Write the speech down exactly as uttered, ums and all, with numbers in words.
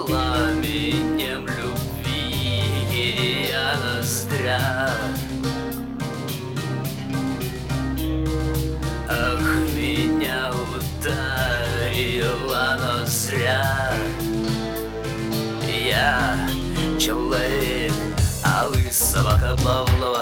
пламенем любви я ноздря. Ах, меня ударило, но зря. Я человек, а вы собака плавного